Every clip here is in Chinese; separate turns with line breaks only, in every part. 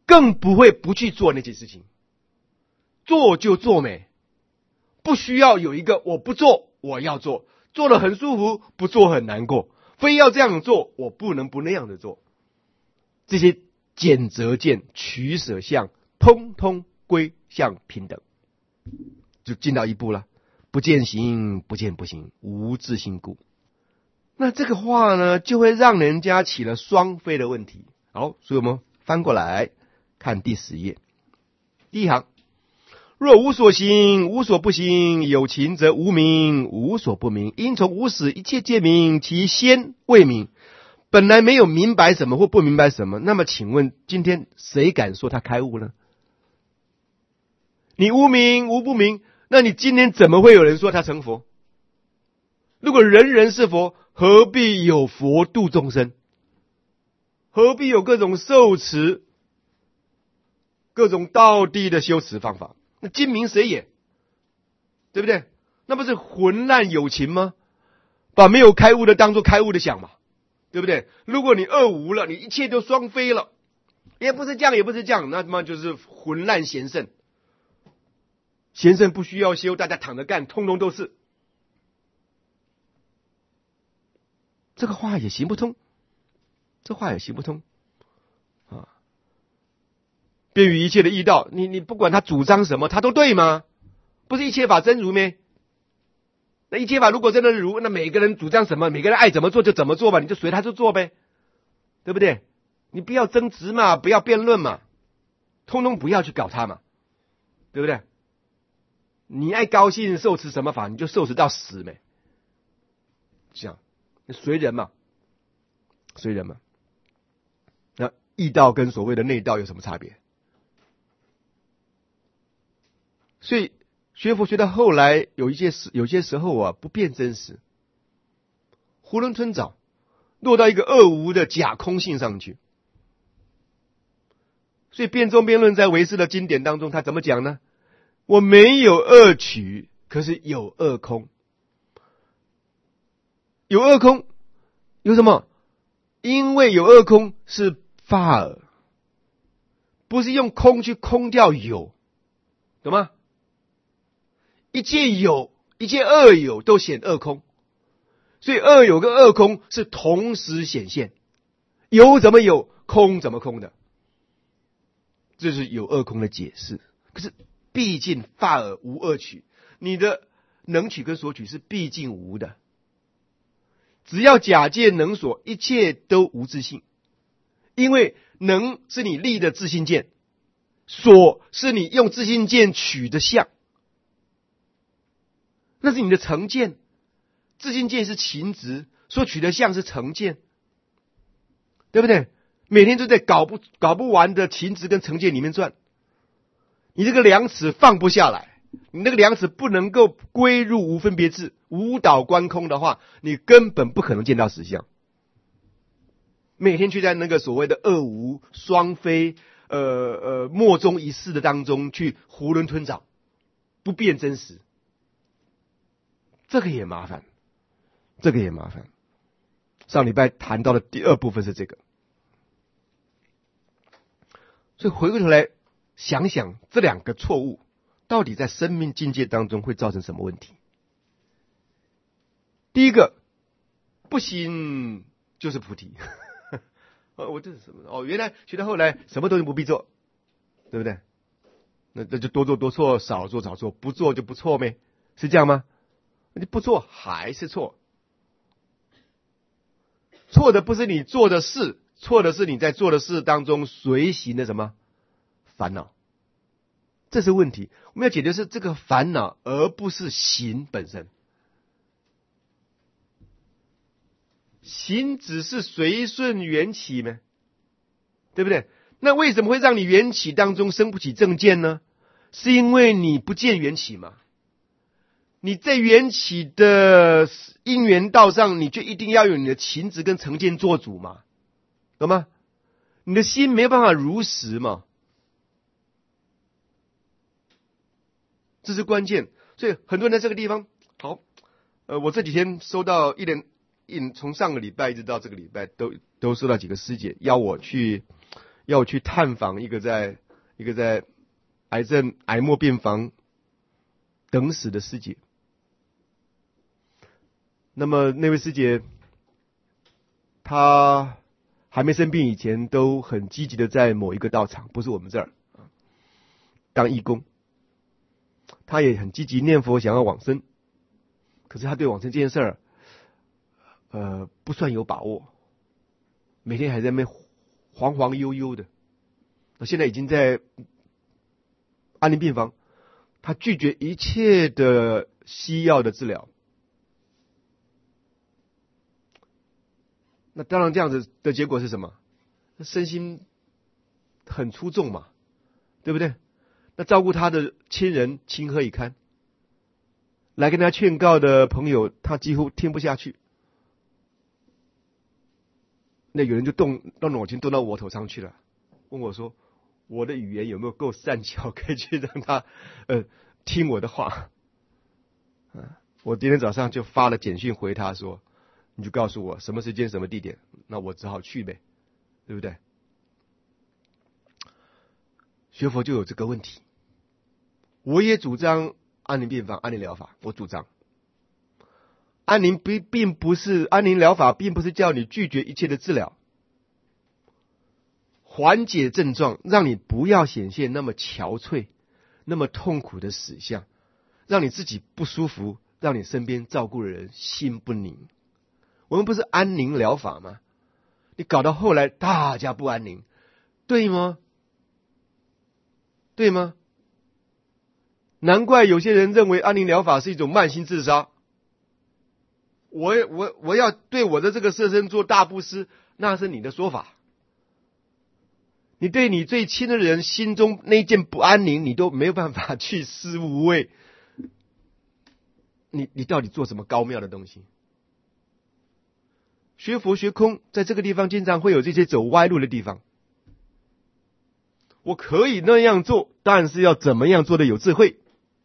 更不会不去做那件事情。做就做美，不需要有一个我不做我要做，做了很舒服，不做很难过，非要这样做，我不能不那样的做。这些拣择见、取舍相，通通归向平等，就进到一步了。不见行，不见不行，无自性故。那这个话呢，就会让人家起了双非的问题。好，所以我们翻过来看第10页，第一行：若无所行，无所不行，有情则无明，无所不明。因从无始，一切皆明，其先未明。本来没有明白什么或不明白什么，那么请问今天谁敢说他开悟呢？你无明无不明，那你今天怎么会有人说他成佛？如果人人是佛，何必有佛度众生？何必有各种受持、各种道地的修持方法？那今明谁也？对不对？那不是混乱有情吗？把没有开悟的当作开悟的想嘛，对不对？如果你二无了，你一切都双非了，也不是这样，也不是这样，那么就是混乱贤圣。贤圣不需要修，大家躺着干，通通都是。这个话也行不通，这话也行不通啊！便于一切的义道，你不管他主张什么，他都对吗？不是一切法真如咩？那一切法如果真的如，那每个人主张什么，每个人爱怎么做就怎么做吧，你就随他就做呗，对不对？你不要争执嘛，不要辩论嘛，通通不要去搞他嘛，对不对？你爱高兴受持什么法，你就受持到死没？这样随人嘛，随人嘛。那义道跟所谓的内道有什么差别？所以学佛学到后来，有些时候啊，不辨真实，囫囵吞枣，落到一个二无的假空性上去。所以辩中辩论在唯识的经典当中，他怎么讲呢？我没有二取，可是有二空。有二空有什么？因为有二空是法尔，不是用空去空掉有，懂吗？一切有，一切二有都显二空，所以二有跟二空是同时显现，有怎么有，空怎么空的，这是有二空的解释。可是毕竟法尔无二取，你的能取跟所取是毕竟无的，只要假借能所，一切都无自性，因为能是你立的自性见，所是你用自性见取的相，那是你的成见，自性见是情执，所取的相是成见，对不对？每天都在搞不完的情执跟成见里面转，你这个量尺放不下来，你那个量尺不能够归入无分别智、无倒观空的话，你根本不可能见到实相。每天去在那个所谓的二无双非、莫衷一是的当中去囫囵吞枣，不辨真实。这个也麻烦，这个也麻烦。上礼拜谈到的第二部分是这个，所以回过头来想想这两个错误到底在生命境界当中会造成什么问题。第一个，不行就是菩提。我这是什么？原来学到后来什么东西不必做，对不对？那就多做多错，少做少错，不做就不错呗，是这样吗？你不做还是错，错的不是你做的事，错的是你在做的事当中随行的什么烦恼，这是问题。我们要解决的是这个烦恼，而不是行本身。行只是随顺缘起吗？对不对？那为什么会让你缘起当中生不起正见呢？是因为你不见缘起嘛。你在缘起的因缘道上，你就一定要有你的情执跟成见做主嘛，懂吗？你的心没有办法如实嘛，这是关键。所以很多人在这个地方，好，我这几天收到从上个礼拜一直到这个礼拜，都收到几个师姐邀我去要我去探访一个在癌症癌末病房等死的师姐。那么那位师姐，她还没生病以前都很积极的在某一个道场，不是我们这儿当义工。她也很积极念佛，想要往生。可是她对往生这件事儿，不算有把握，每天还在那边晃晃悠悠的。现在已经在安宁病房，她拒绝一切的西药的治疗。那当然，这样子的结果是什么？身心很出众嘛，对不对？那照顾他的亲人情何以堪？来跟他劝告的朋友，他几乎听不下去。那有人就动脑筋动到我头上去了，问我说：“我的语言有没有够善巧，可以去让他听我的话？”我今天早上就发了简讯回他说：“你就告诉我什么时间、什么地点，那我只好去呗，对不对？”学佛就有这个问题。我也主张安宁病房、安宁疗法，我主张安宁并不是安宁疗法，并不是叫你拒绝一切的治疗，缓解症状，让你不要显现那么憔悴、那么痛苦的死相，让你自己不舒服，让你身边照顾的人心不宁。我们不是安宁疗法吗？你搞到后来大家不安宁，对吗？对吗？难怪有些人认为安宁疗法是一种慢性自杀。我要对我的这个色身做大布施，那是你的说法。你对你最亲的人心中那件不安宁，你都没有办法去施无畏。你到底做什么高妙的东西？学佛学空，在这个地方经常会有这些走歪路的地方。我可以那样做，但是要怎么样做的有智慧？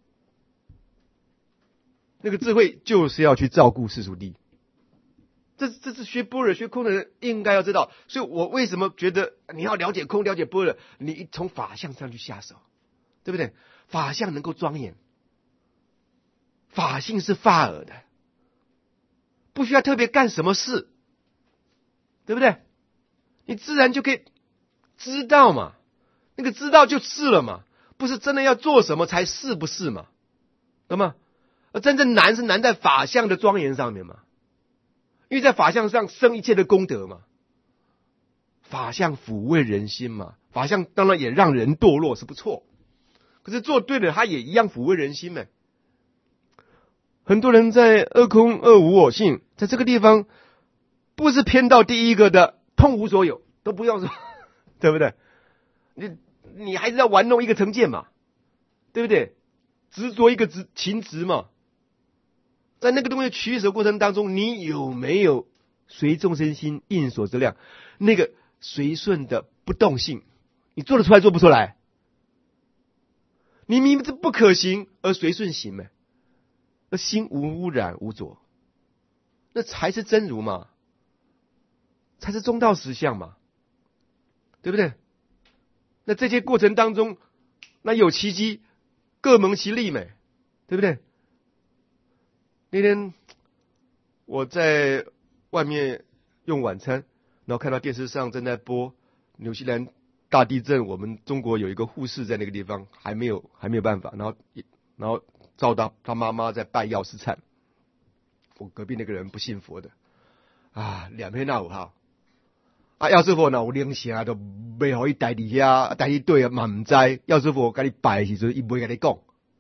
那个智慧就是要去照顾世俗谛。这是学般若学空的人应该要知道。所以我为什么觉得你要了解空、了解般若，你从法相上去下手，对不对？法相能够庄严，法性是法尔的，不需要特别干什么事，对不对？你自然就可以知道嘛，那个知道就是了嘛，不是真的要做什么才是不是嘛，懂吗？而真正难是难在法相的庄严上面嘛，因为在法相上生一切的功德嘛，法相抚慰人心嘛，法相当然也让人堕落是不错，可是做对了，它也一样抚慰人心嘛。很多人在二空二无我性，在这个地方不是偏到第一个的通无所有，都不用说，对不对？你还是要玩弄一个成见嘛，对不对？执着一个情执嘛，在那个东西取舍过程当中，你有没有随众生心应所之量，那个随顺的不动性，你做得出来做不出来？你明明是不可行而随顺行嘛，而心无污染无浊，那才是真如嘛，才是中道实相嘛，对不对？那这些过程当中，那有奇迹，各蒙其利美，对不对？那天我在外面用晚餐，然后看到电视上正在播纽西兰大地震，我们中国有一个护士在那个地方还没有办法，然后照到他妈妈在拜药师忏，我隔壁那个人不信佛的啊，两篇那5号啊，药师佛那有灵性都没好伊带伫遐，带去对啊嘛唔知，药师佛跟你拜的时阵，伊不会跟你讲，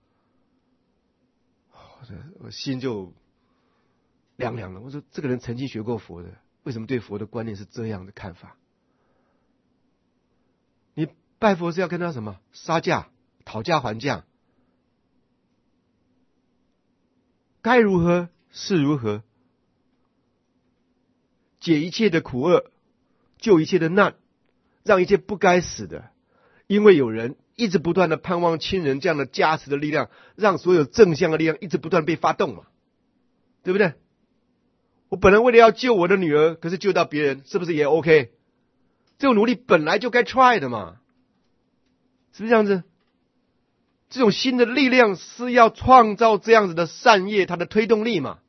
我心就凉凉了。我说这个人曾经学过佛的，为什么对佛的观念是这样的看法？你拜佛是要跟他什么杀价、讨价还价？该如何是如何，解一切的苦厄，救一切的难，让一切不该死的，因为有人一直不断的盼望亲人这样的加持的力量，让所有正向的力量一直不断被发动嘛，对不对？我本来为了要救我的女儿，可是救到别人，是不是也 OK？ 这种努力本来就该 try 的嘛，是不是这样子？这种新的力量是要创造这样子的善业，它的推动力嘛。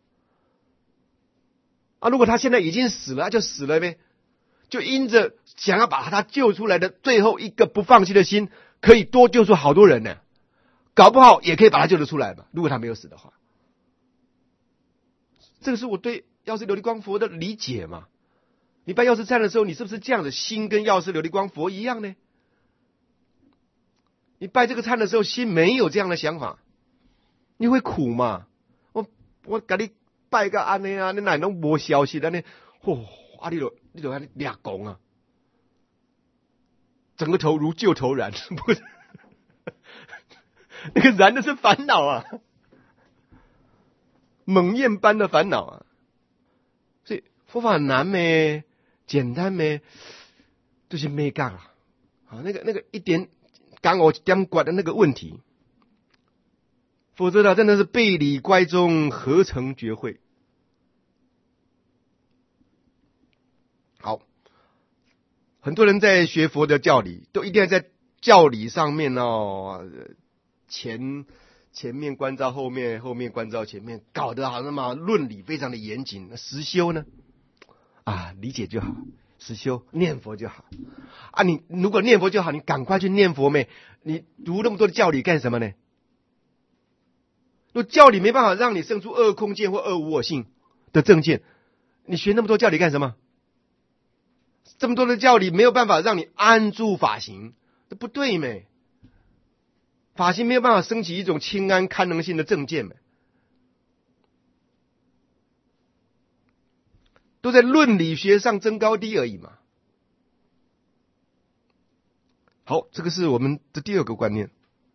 如果他现在已经死了，那就死了呗，就因着想要把他救出来的最后一个不放弃的心，可以多救出好多人呢，搞不好也可以把他救得出来嘛，如果他没有死的话。这个是我对药师琉璃光佛的理解嘛。你拜药师忏的时候，你是不是这样的心跟药师琉璃光佛一样呢？你拜这个忏的时候，心没有这样的想法，你会苦嘛？我给你拜个安尼啊，你哪能无消息的呢？你就安尼俩讲啊，整个头如旧头燃，不是那个燃的是烦恼啊，猛焰般的烦恼啊。所以佛法难咩？简单咩？就是没干啊。那个一点刚我点管的那个问题，否则呢，真的是背离乖中，何成觉慧？好，很多人在学佛的教理，都一定要在教理上面前面关照后面，后面关照前面，搞得好像嘛论理非常的严谨。那实修呢？理解就好，实修念佛就好你如果念佛就好，你赶快去念佛呗。你读那么多的教理干什么呢？如果教理没办法让你生出二空见或二无我性的正见，你学那么多教理干什么？这么多的教理没有办法让你安住法行，这不对咩？法行没有办法升起一种清安堪能性的正见咩？都在论理学上争高低而已嘛。好，这个是我们的第二个观念。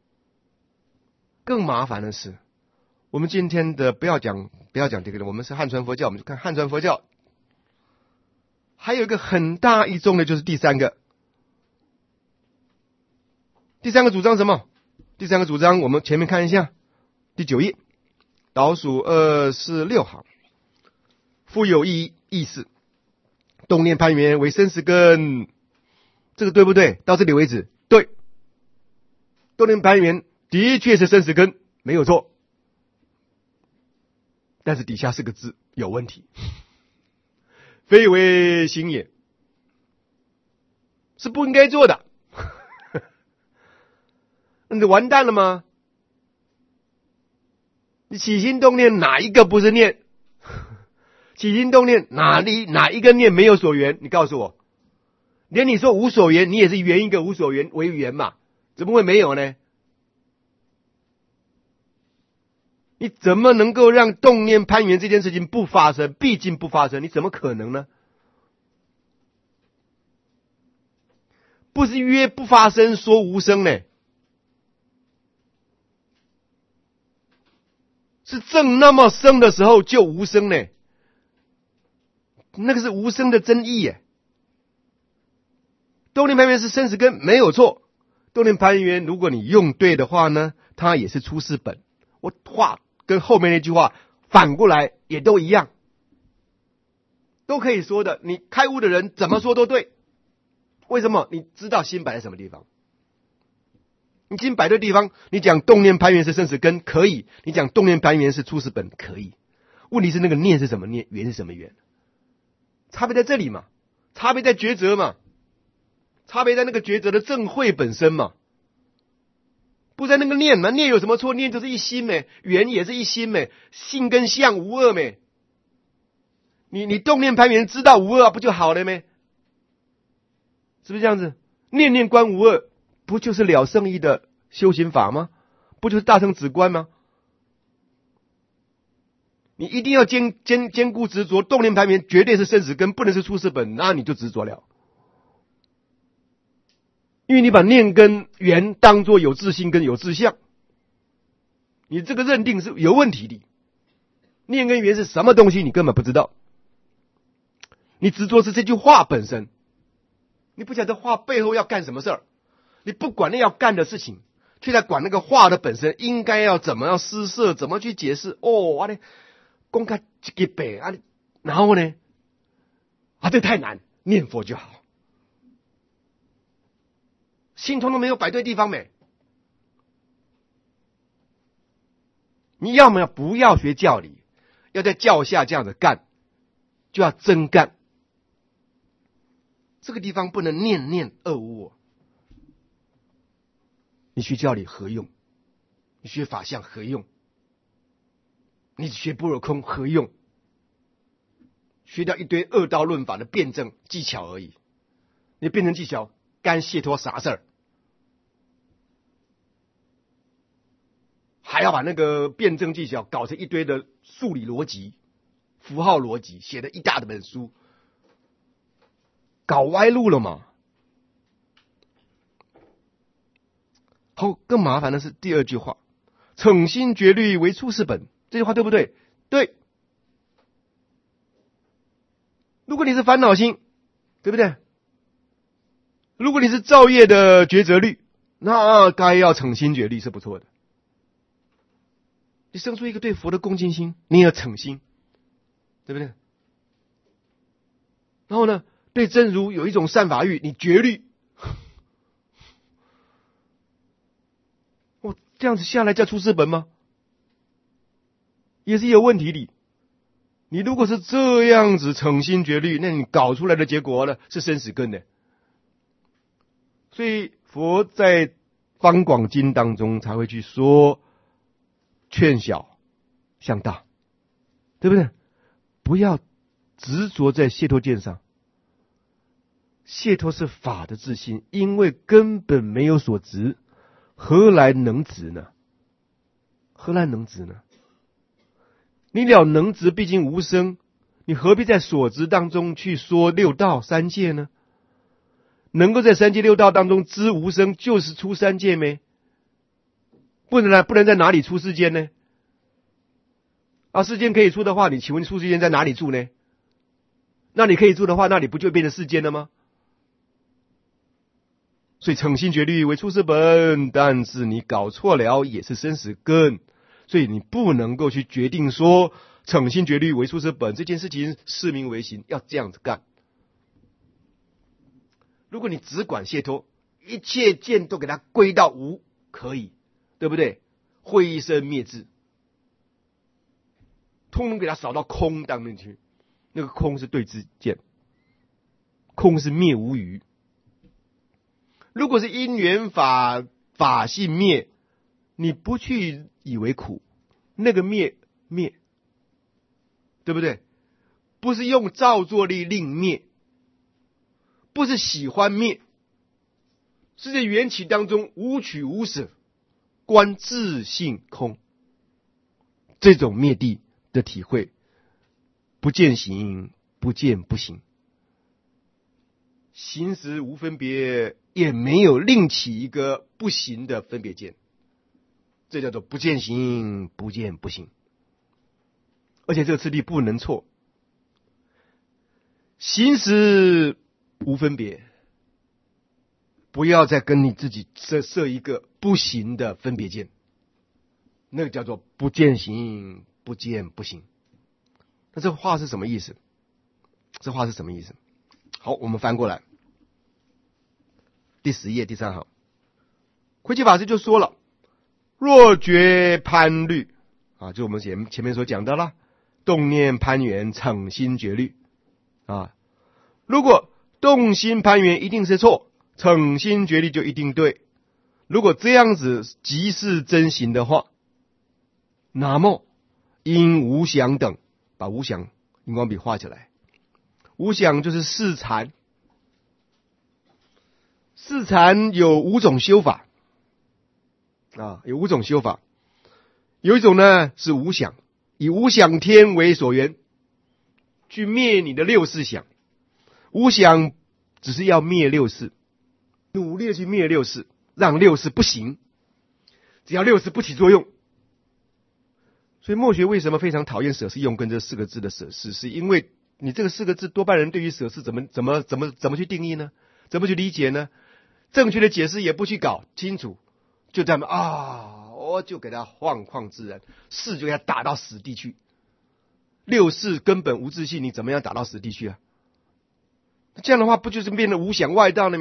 更麻烦的是，我们今天的不要讲这个了，我们是汉传佛教，我们就看汉传佛教。还有一个很大一宗的就是第三个主张什么？第三个主张我们前面看一下，第9页倒数246行，复有意识，动念攀缘为生死根，这个对不对？到这里为止，对。动念攀缘的确是生死根，没有错。但是底下4个字有问题，非为行也，是不应该做的。那你完蛋了吗？你起心动念哪一个不是念？起心动念哪一个念没有所缘？你告诉我，连你说无所缘，你也是缘一个无所缘为缘嘛？怎么会没有呢？你怎么能够让动念攀缘这件事情不发生？毕竟不发生，你怎么可能呢？不是约不发生说无生呢，是正那么生的时候就无生呢，那个是无生的真意耶。动念攀缘是生死根，没有错。动念攀缘如果你用对的话呢，它也是出世本。我话跟后面那句话反过来也都一样，都可以说的。你开悟的人怎么说都对。为什么？你知道心摆在什么地方？你心摆对地方，你讲动念攀缘是生死根可以，你讲动念攀缘是出世本可以。问题是那个念是什么念，缘是什么缘？差别在这里嘛，差别在抉择嘛，差别在那个抉择的正慧本身嘛，不在那个念嘛。念有什么错？念就是一心呗，缘也是一心呗，性跟相无二呗。你动念攀缘知道无二不就好了咩？是不是这样子？念念观无二，不就是了圣义的修行法吗？不就是大乘止观吗？你一定要兼顾执着，动念攀缘绝对是生死根，不能是出世本，那你就执着了。因为你把念跟缘当作有自性跟有自相，你这个认定是有问题的。念跟缘是什么东西，你根本不知道。你执着是这句话本身，你不晓得话背后要干什么事儿，你不管那要干的事情，却在管那个话的本身应该要怎么样施设，怎么去解释。公开一个北然后呢，这太难，念佛就好。 心通通没有摆对地方没。你要么不要学教理，要在教下这样子干，就要真干。这个地方不能念念二无我。你学教理何用？你学法相何用？你学般若空何用？学掉一堆二道论法的辩证技巧而已。你辩证技巧干解脱啥事儿？还要把那个辩证技巧搞成一堆的数理逻辑、符号逻辑，写的一大本书，搞歪路了嘛。好，更麻烦的是第二句话，诚心绝虑为出世本，这句话对不对？对。如果你是烦恼心，对不对？如果你是造业的抉择律，那该要诚心绝虑是不错的。你生出一个对佛的恭敬心，你也要诚心，对不对？然后呢，对真如有一种善法欲，你绝虑。我这样子下来叫出世本吗？也是有问题的。你如果是这样子诚心绝虑，那你搞出来的结果呢是生死根的。所以佛在方广经当中才会去说劝小向大，对不对？不要执着在解脱见上。解脱是法的自性，因为根本没有所执，何来能执呢？何来能执呢？你了能执毕竟无生，你何必在所执当中去说六道三界呢？能够在三界六道当中知无生，就是出三界没？不能在哪里出世间呢？世间可以出的话，你请问出世间在哪里住呢？那你可以住的话，那你不就变成世间了吗？所以诚心绝虑为出世本，但是你搞错了也是生死根，所以你不能够去决定说诚心绝虑为出世本这件事情是名为行，要这样子干。如果你只管解脱，一切见都给它归到无，可以，对不对？灰身灭智，通通给它扫到空当中去。那个空是对治见，空是灭无余。如果是因缘法性灭，你不去以为苦，那个灭，对不对？不是用造作力令灭，不是喜欢灭，是在缘起当中无取无舍，观自性空，这种灭地的体会，不见行，不见不行，行时无分别，也没有另起一个不行的分别见，这叫做不见行，不见不行。而且这个次第不能错，行时无分别，不要再跟你自己设一个不行的分别见，那个叫做不见行，不见不行。那这话是什么意思？这话是什么意思？好，我们翻过来，第10页第3行，慧济法师就说了：若觉攀虑就我们前面所讲的啦，动念攀缘，诚心绝虑如果动心攀缘一定是错，诚心绝虑就一定对。如果这样子即是真行的话，那么因无想等，把无想荧光笔画起来。无想就是四禅，四禅有5种修法有5种修法。有一种呢是无想，以无想天为所缘，去灭你的六识想。无想只是要灭六识，努力的去灭六识，让六识不行，只要六识不起作用。所以墨学为什么非常讨厌舍是用跟这4个字的舍是，是因为你这个4个字多半人对于舍是怎么去定义呢？怎么去理解呢？正确的解释也不去搞清楚，就这么我就给他晃况自然，是就给他打到死地去。六识根本无自性，你怎么样打到死地去啊？这样的话不就是变得无想外道了吗？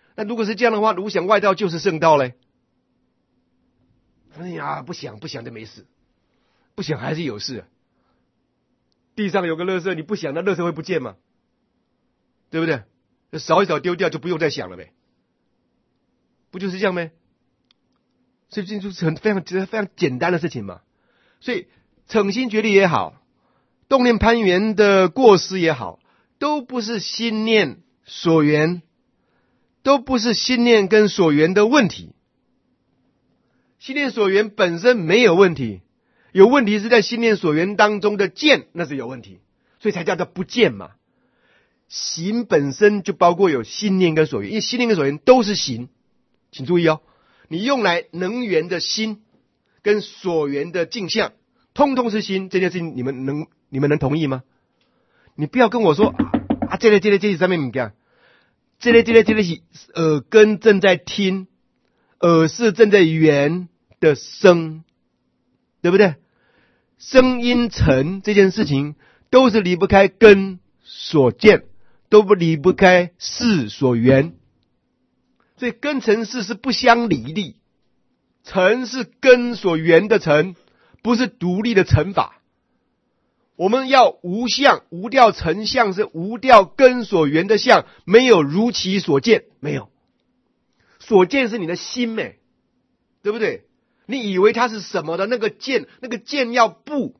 那如果是这样的话，如想外道就是圣道嘞。哎呀，不想就没事，不想还是有事。地上有个垃圾，你不想，那垃圾会不见吗？对不对？扫一扫丢掉就不用再想了呗，不就是这样吗？所以这就是非常简单的事情嘛。所以诚心决力也好，动念攀缘的过失也好，都不是心念所缘，都不是心念跟所缘的问题。心念所缘本身没有问题，有问题是在心念所缘当中的见，那是有问题，所以才叫做不见嘛。行本身就包括有心念跟所缘，因为心念跟所缘都是行，请注意哦，你用来能缘的心跟所缘的境象，通通是心，这件事情你们能同意吗？你不要跟我说这里上面你看，这里是耳根正在听，耳是正在缘的声，对不对？声音尘这件事情都是离不开根所见，都不离不开事所缘，所以根尘事是不相离的。尘是根所缘的尘，不是独立的尘法。我们要无相，无掉尘相，是无掉根所缘的相，没有如其所见，没有。所见是你的心对不对？你以为它是什么的那个见，那个见要不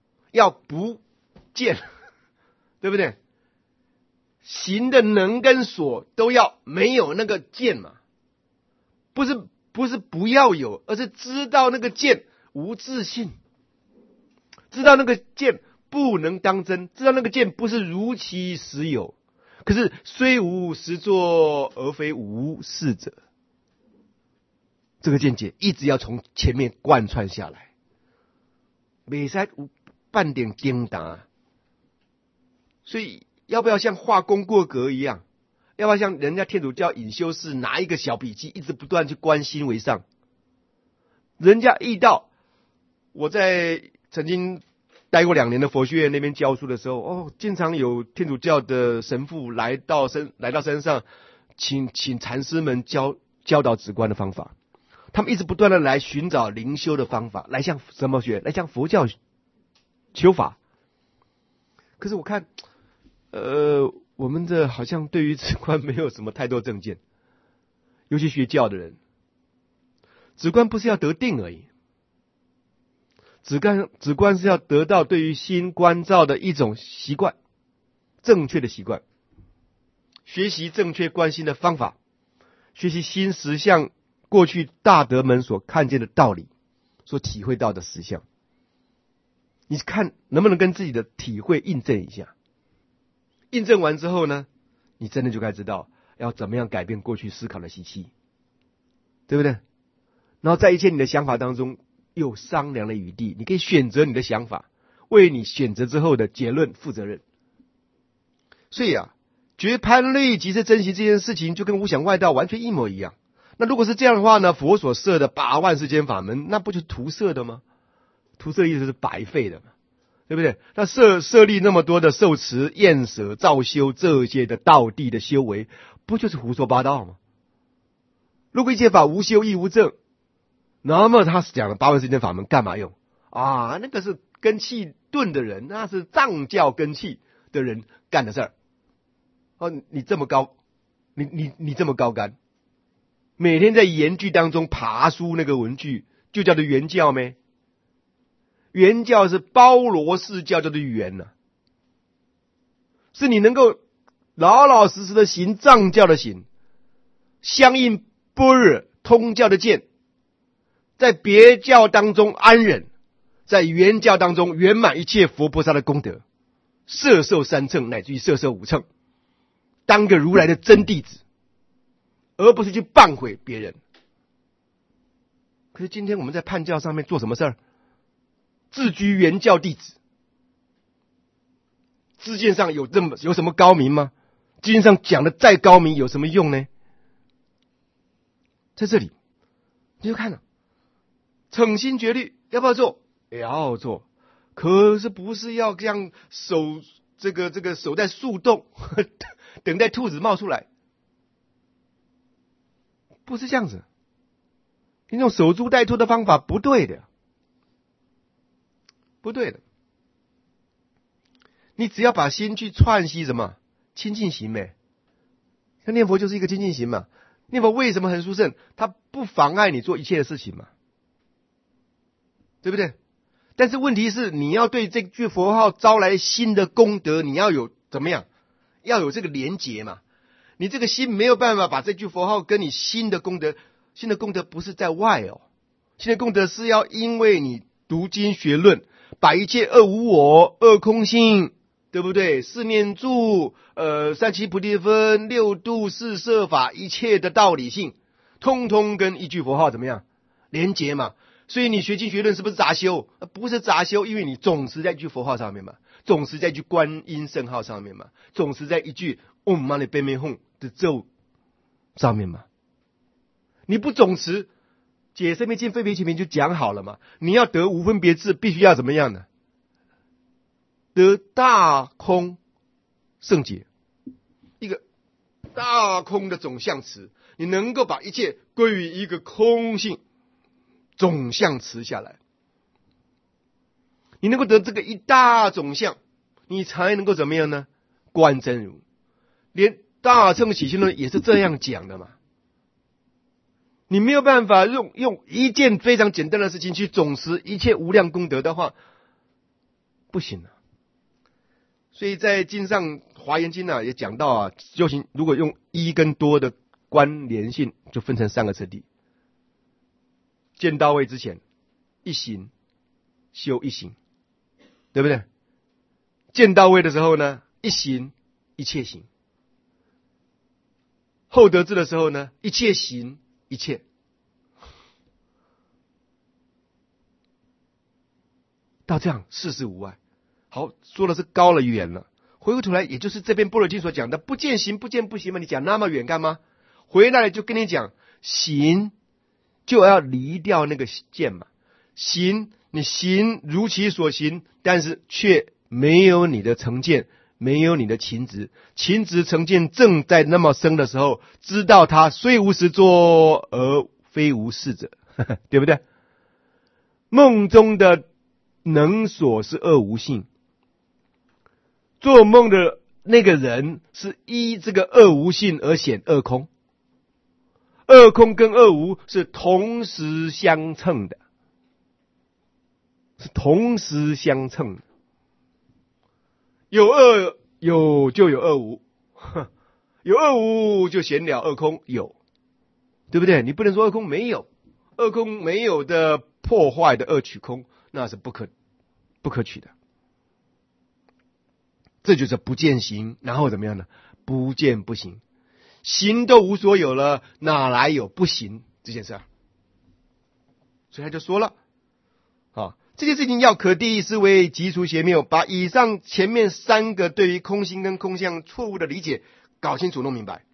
见，对不对？行的能跟所都要没有那个见嘛，不是不要有，而是知道那个见无自性，知道那个见不能当真，知道那个见不是如其实有，可是虽无实作而非无事者，这个见解一直要从前面贯穿下来，不可以有半点颠倒。所以要不要像画功过格一样，要不要像人家天主教隐修士拿一个小笔记一直不断去观心为上？人家遇到我在曾经待过2年的佛学院那边教书的时候，经常有天主教的神父来到山上，请禅师们教导止观的方法。他们一直不断的来寻找灵修的方法，来向什么学？来向佛教求法。可是我看我们这好像对于止观没有什么太多正见，尤其学教的人，止观不是要得定而已，止观是要得到对于心观照的一种习惯，正确的习惯，学习正确观心的方法，学习心实相过去大德们所看见的道理，所体会到的实相，你看能不能跟自己的体会印证一下？印证完之后呢，你真的就该知道要怎么样改变过去思考的习气，对不对？然后在一切你的想法当中有商量的余地，你可以选择你的想法，为你选择之后的结论负责任。所以觉攀虑即是珍惜这件事情，就跟无想外道完全一模一样。那如果是这样的话呢，佛所设的8万世间法门，那不就是徒设的吗？徒设的意思是白费的嘛，对不对？那设立那么多的受持、厌舍、造修这些的道地的修为，不就是胡说八道吗？如果一切法无修亦无证，那么他讲的8万世间法门干嘛用那个是根气钝的人，那是藏教根气的人干的事儿。你这么高，你这么高干，每天在言句当中爬书那个文句，就叫做原教咩？原教是包罗释教，叫做圆是你能够老老实实的行藏教的行，相应般若通教的见，在别教当中安忍，在原教当中圆满一切佛菩萨的功德，摄受3乘乃至于摄受5乘，当个如来的真弟子，而不是去谤毁别人。可是今天我们在叛教上面做什么事儿？自居原教弟子，知见上有什么高明吗？知见上讲的再高明有什么用呢？在这里你就看了，诚心决虑要不要做？要做，可是不是要这样手在树洞等待兔子冒出来。 不是这样子。你那种守株待兔的方法不对的，不对的。你只要把心去串习什么清净行呗，那念佛就是一个清净行嘛。念佛为什么很殊胜？它不妨碍你做一切的事情嘛，对不对？但是问题是，你要对这句佛号招来新的功德，你要有怎么样？要有这个连结嘛。你这个心没有办法把这句佛号跟你新的功德，新的功德不是在外哦，新的功德是要因为你读经学论，把一切二无我、二空性，对不对？四念住、三七菩提分、六度四摄法，一切的道理性，通通跟一句佛号怎么样连结嘛。所以你学经学论是不是杂修？不是杂修，因为你总是在一句佛号上面嘛，总是在一句观音圣号上面嘛，总是在一句唵嘛呢呗咪吽的咒上面嘛。你不总持解生灭尽非别起名就讲好了嘛。你要得无分别智，必须要怎么样呢？得大空圣解，一个大空的总相持，你能够把一切归于一个空性总相持下来，你能够得这个一大总相，你才能够怎么样呢？观真如。连大乘起信论也是这样讲的嘛。你没有办法用一件非常简单的事情去总持一切无量功德的话，不行啊。所以在经上华严经也讲到啊，修行如果用一跟多的关联性，就分成三个次第。见到位之前，一行修一行，对不对？见到位的时候呢，一行一切行；后得智的时候呢，一切行一切。到这样事事无碍。好，说的是高了远了。回过头来，也就是这边般若经所讲的，不见行不见不行嘛。你讲那么远干嘛？回来就跟你讲，行就要离掉那个见嘛。行，你行如其所行，但是却没有你的成见，没有你的情执。情执成见正在那么生的时候，知道它虽无实作而非无事者，对不对？梦中的能所是二无性，做梦的那个人是依这个二无性而显二空，二空跟二无是同时相称的，是同时相称的。有二有就有二无，有二无就显了二空有，对不对？你不能说二空没有，二空没有的破坏的二取空，那是不可取的。这就是不见行，然后怎么样呢？不见不行，行都无所有了，哪来有不行这件事啊？所以他就说了，这件事情要可第一思维，即除邪谬，把以上前面三个对于空心跟空相错误的理解搞清楚弄明白，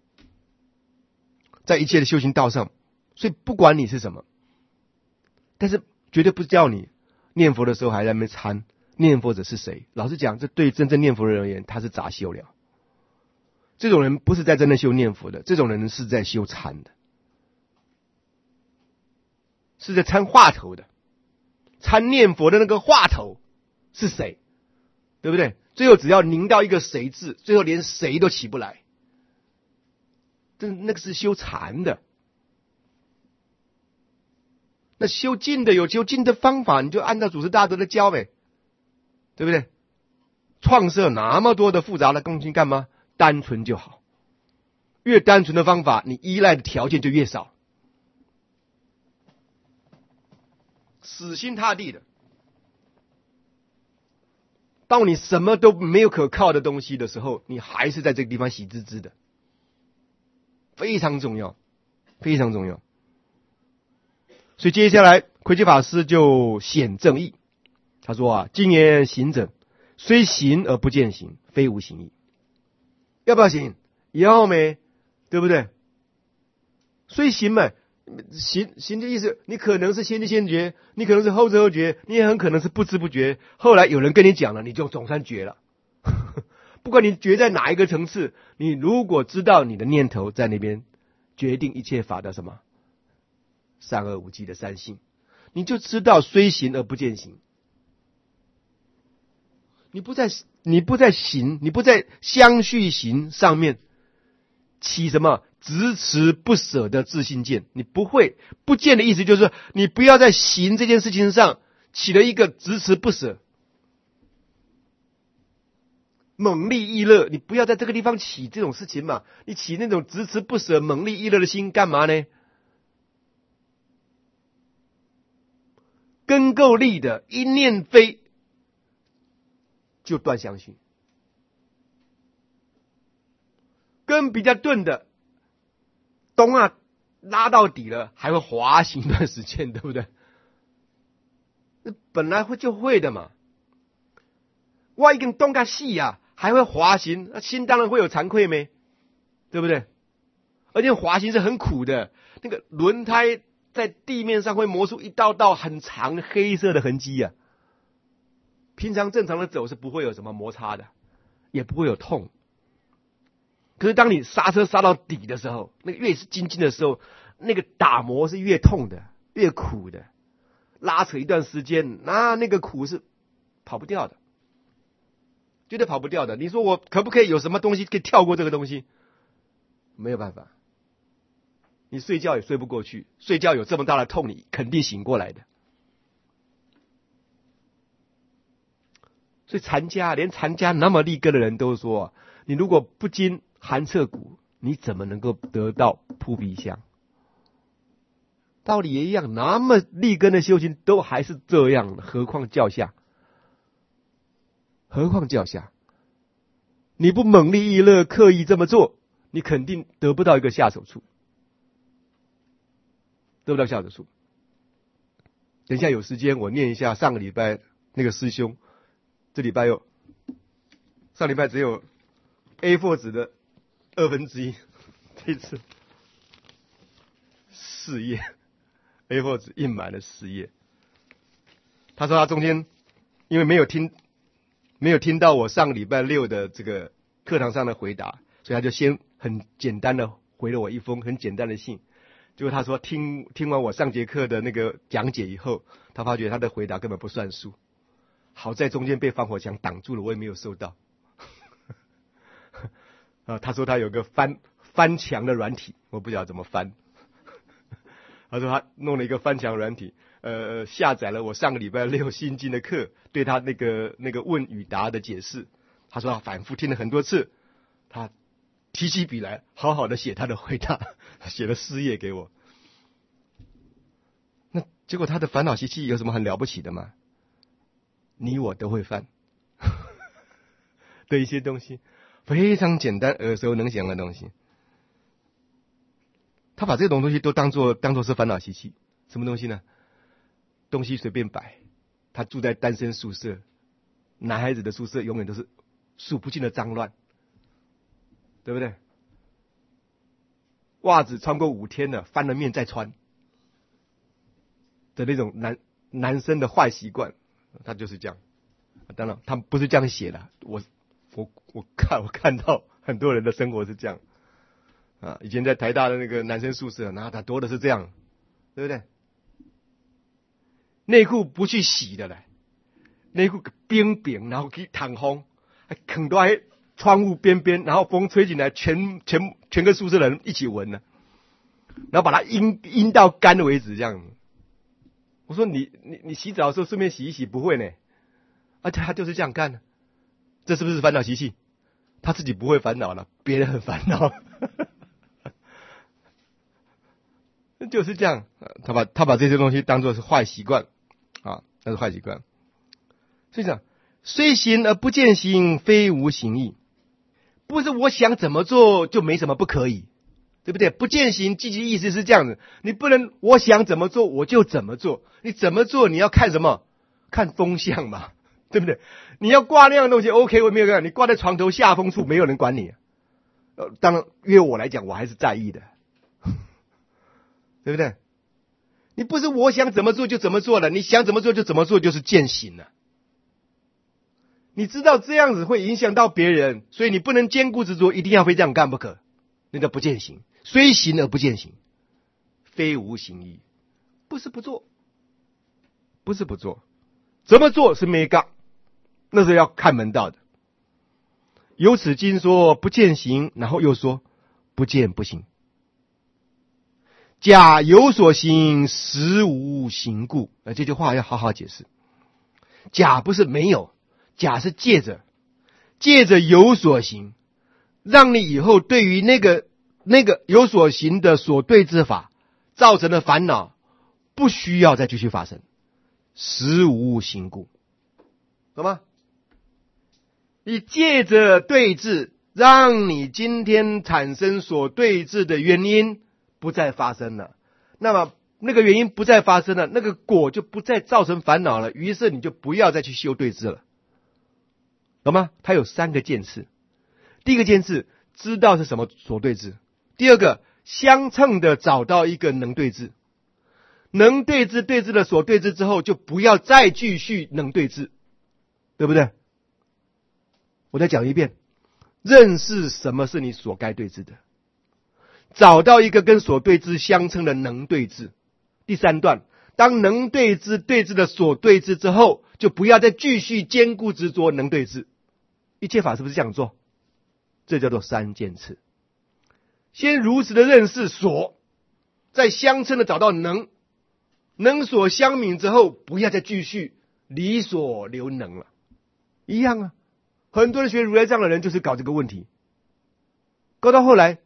在一切的修行道上。所以不管你是什么，但是绝对不是叫你念佛的时候还在那边参念佛者是谁。老实讲，这对真正念佛的人而言，他是杂修了。这种人不是在真正修念佛的，这种人是在修参的，是在参话头的。参念佛的那个话头是谁，对不对？最后只要凝到一个谁字，最后连谁都起不来，那个是修禅的。那修静的有修静的方法，你就按照祖师大德的教呗，对不对？创设那么多的复杂的东西干嘛？单纯就好，越单纯的方法，你依赖的条件就越少。死心塌地的，当你什么都没有可靠的东西的时候，你还是在这个地方喜滋滋的，非常重要，非常重要。所以接下来魁基法师就显正义，他说今言行者虽行而不见行，非无行义。要不要行？要没，对不对？虽行嘛，行的意思，你可能是先知先觉，你可能是后知后觉，你也很可能是不知不觉。后来有人跟你讲了，你就总算觉了。不管你觉在哪一个层次，你如果知道你的念头在那边决定一切法的什么善恶无记的三性，你就知道虽行而不见行。你不在行，你不在相续行上面起什么执持不舍的自信见，你不会。不见的意思就是说，你不要在行这件事情上起了一个执持不舍、猛利益乐，你不要在这个地方起这种事情嘛。你起那种执持不舍、猛利益乐的心干嘛呢？根够利的，一念非就断相续；根比较钝的，东啊拉到底了，还会滑行一段时间，对不对？那本来就会的嘛。我一根东个细啊，还会滑行，那心当然会有惭愧没？对不对？而且滑行是很苦的，那个轮胎在地面上会磨出一道道很长黑色的痕迹啊。平常正常的走是不会有什么摩擦的，也不会有痛。可是当你刹车刹到底的时候，那个越是精进的时候，那个打磨是越痛的，越苦的。拉扯一段时间，那个苦是跑不掉的，绝对跑不掉的。你说我可不可以有什么东西可以跳过这个东西？没有办法。你睡觉也睡不过去，睡觉有这么大的痛，你肯定醒过来的。所以禅家，连禅家那么立根的人都说，你如果不经寒彻骨，你怎么能够得到扑鼻香？道理也一样，那么立根的修行都还是这样，何况教下？何况教下？你不猛利益乐，刻意这么做，你肯定得不到一个下手处，得不到下手处。等一下有时间我念一下上个礼拜那个师兄，这礼拜上礼拜只有 A4 纸的1/2，这次4页 A4 纸印满了4页。他说他中间因为没有听到我上个礼拜6的这个课堂上的回答，所以他就先很简单的回了我一封很简单的信。结果他说听完我上节课的那个讲解以后，他发觉他的回答根本不算数。好在中间被防火墙挡住了，我也没有收到。他说他有个翻墙的软体，我不晓得怎么翻。他说他弄了一个翻墙软体，下载了我上个礼拜6心经的课，对他那个问与答的解释。他说他反复听了很多次，他提起笔来好好的写他的回答，写了4页给我。那结果他的烦恼习气有什么很了不起的吗？你我都会犯的一些东西，非常简单耳熟能详的东西。他把这种东西都当作是烦恼习气。什么东西呢？东西随便摆。他住在单身宿舍，男孩子的宿舍永远都是数不尽的脏乱，对不对？袜子穿过5天了，翻了面再穿的那种男生的坏习惯，他就是这样。当然他不是这样写的，我看到很多人的生活是这样啊。以前在台大的那个男生宿舍，那他多的是这样，对不对？内裤不去洗的嘞，内裤冰冰，然后去挡风，还啃在窗户边边，然后风吹进来，全个宿舍的人一起闻呢，然后把它阴到干为止，这样。我说你洗澡的时候顺便洗一洗，不会呢？而且他就是这样干的，这是不是烦恼习气？他自己不会烦恼了，别人很烦恼，就是这样。他把这些东西当作是坏习惯啊，那是坏习惯。所以讲，虽行而不见行，非无行义。不是我想怎么做就没什么不可以，对不对？不见行，积极意思是这样的，你不能我想怎么做我就怎么做，你怎么做你要看什么？看风向嘛。对不对？你要挂那样的东西 OK， 我没有看，你挂在床头下风处，没有人管你。当然，约我来讲，我还是在意的，对不对？你不是我想怎么做就怎么做了，你想怎么做就怎么做，就是践行了。你知道这样子会影响到别人，所以你不能坚固执着，一定要非这样干不可，那叫不践行。 虽行而不见行，非无行矣。不是不做，不是不做，怎么做是没杠，那是要看门道的。由此经说不见行，然后又说不见不行。假有所行，实无行故。这句话要好好解释。假不是没有，假是借着有所行，让你以后对于那个有所行的所对之法造成的烦恼，不需要再继续发生。实无行故，懂吗？你借着对治，让你今天产生所对治的原因不再发生了，那么那个原因不再发生了，那个果就不再造成烦恼了，于是你就不要再去修对治了，懂吗？它有3个渐次。第一个渐次，知道是什么所对治；第二个，相称的找到一个能对治，能对治对治的所对治之后，就不要再继续能对治，对不对？我再讲一遍，认识什么是你所该对治的，找到一个跟所对治相称的能对治。第3段，当能对治对治的所对治之后，就不要再继续坚固执着能对治。一切法是不是这样做？这叫做3渐次。先如实的认识所，再相称的找到能所相泯之后，不要再继续理所留能了。一样啊，很多人学如来藏的人就是搞这个问题，搞到后来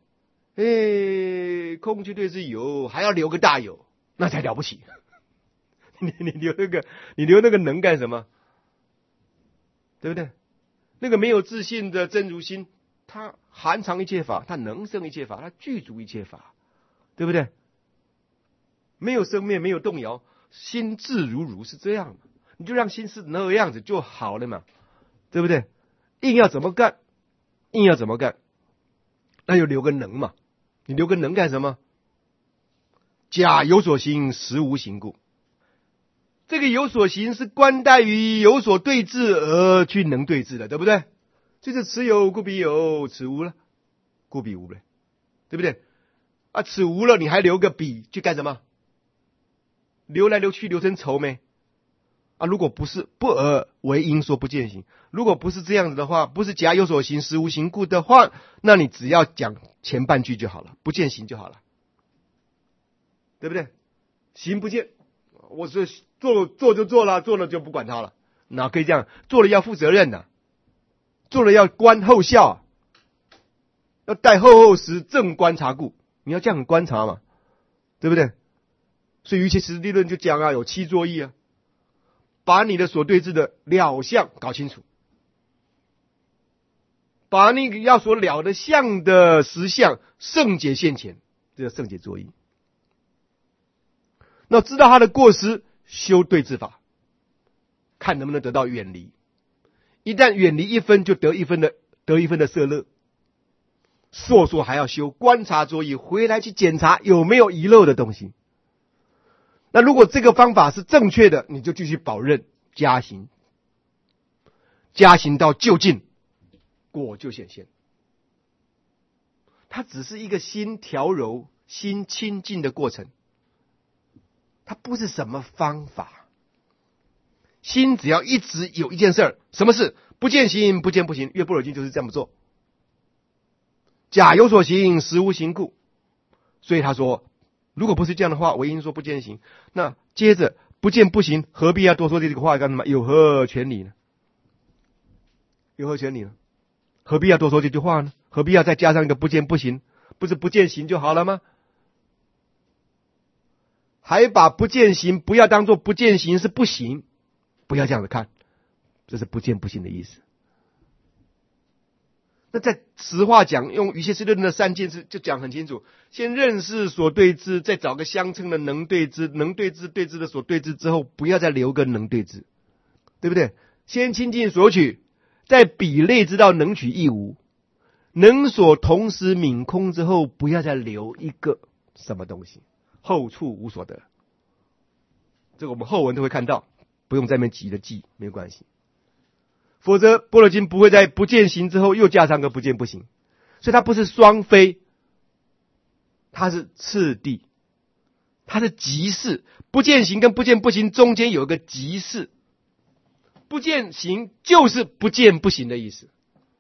空去对治有，还要留个大有，那才了不起。你留那个能干什么？对不对？那个没有自信的真如心，它含藏一切法，它能生一切法，它具足一切法，对不对？没有生灭，没有动摇，心自如是这样，你就让心是那个样子就好了嘛，对不对？硬要怎么干，那就留个能嘛。你留个能干什么？假有所行，实无行故。这个有所行是观待于有所对治而去能对治的，对不对？就是此有故彼有，此无了故彼无了，对不对？啊，此无了，你还留个彼去干什么？留来留去，留成仇没？啊，如果不是不而为因说不见行，如果不是这样子的话，不是假有所行，实无行故的话，那你只要讲前半句就好了，不见行就好了，对不对？行不见，我是做就做了，做了就不管他了，哪可以这样？做了要负责任的，做了要观后效，要待后时正观察故，你要这样观察嘛，对不对？所以瑜伽实地论就讲啊，有7作意啊，把你的所对治的了相搞清楚，把那个要所了的相的实相圣解现前，这叫圣解作意。那知道他的过失，修对治法，看能不能得到远离。一旦远离1分，就得1分的色乐。说还要修观察作意，回来去检查有没有遗漏的东西。那如果这个方法是正确的，你就继续保任加行到就近，果就显现。它只是一个心调柔、心清净的过程，它不是什么方法。心只要一直有一件事儿，什么事？不见行，不见不行。月般若经就是这么做。假有所行，实无行故。所以他说，如果不是这样的话，唯因说不见行，那接着不见不行，何必要多说这个话干什么？有何权利呢？何必要多说这句话呢？何必要再加上一个不见不行？不是不见行就好了吗？还把不见行不要当做不见行是不行，不要这样子看，这是不见不行的意思。那在实话讲，用瑜伽师论的3件事就讲很清楚，先认识所对治，再找个相称的能对治，能对治对治的所对治之后，不要再留个能对治，对不对？先亲近所取，在比类知道能取亦无，能所同时泯空之后，不要再留一个什么东西，后处无所得。这个我们后文都会看到，不用在那边急着记，没有关系。否则般若经不会在不见行之后又加上个不见不行，所以它不是双非， 它是次第，它是即事。不见行跟不见不行中间有一个即事，不见行就是不见不行的意思。